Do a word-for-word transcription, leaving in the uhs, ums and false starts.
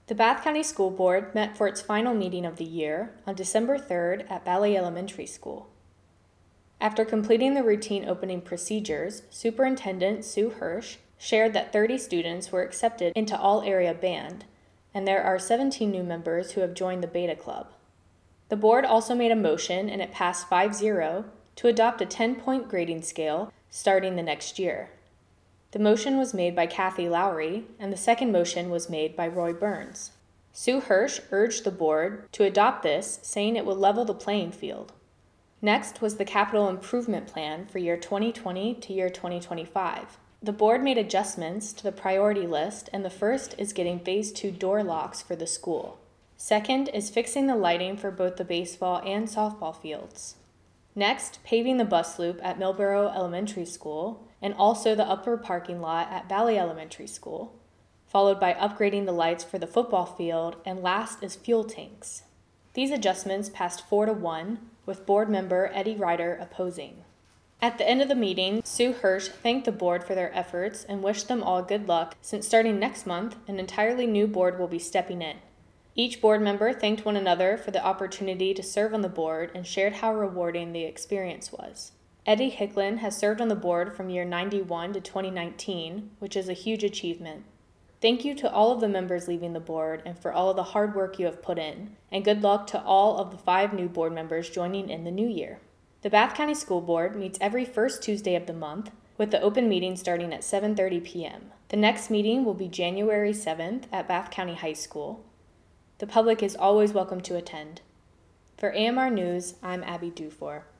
The Bath County School Board met for its final meeting of the year on December third at Valley Elementary School. After completing the routine opening procedures, Superintendent Sue Hirsch shared that thirty students were accepted into all-area band, and there are seventeen new members who have joined the Beta Club. The board also made a motion, and it passed five zero, to adopt a ten-point grading scale starting the next year. The motion was made by Kathy Lowry, and the second motion was made by Roy Burns. Sue Hirsch urged the board to adopt this, saying it would level the playing field. Next was the capital improvement plan for year twenty twenty to year twenty twenty-five. The board made adjustments to the priority list, and the first is getting phase two door locks for the school. Second is fixing the lighting for both the baseball and softball fields. Next, paving the bus loop at Millboro Elementary School, and also the upper parking lot at Valley Elementary School, followed by upgrading the lights for the football field, and last is fuel tanks. These adjustments passed four to one, with board member Eddie Ryder opposing. At the end of the meeting, Sue Hirsch thanked the board for their efforts and wished them all good luck, since starting next month, an entirely new board will be stepping in. Each board member thanked one another for the opportunity to serve on the board and shared how rewarding the experience was. Eddie Hicklin has served on the board from year ninety-one to twenty nineteen, which is a huge achievement. Thank you to all of the members leaving the board and for all of the hard work you have put in, and good luck to all of the five new board members joining in the new year. The Bath County School Board meets every first Tuesday of the month, with the open meeting starting at seven thirty p.m. The next meeting will be January seventh at Bath County High School. The public is always welcome to attend. For A M R News, I'm Abby Dufour.